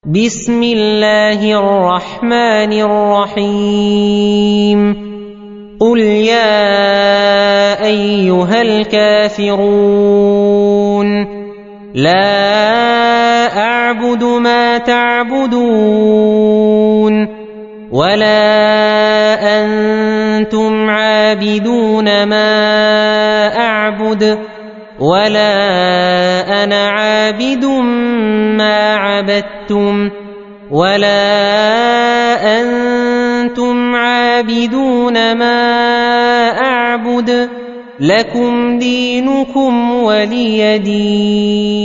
بسم الله الرحمن الرحيم قل يا أيها الكافرون لا أعبد ما تعبدون ولا أنتم عابدون ما أعبد ولا أنا عابد ما عبدتم ولا أنتم عابدون ما أعبد لكم دينكم ولي دين.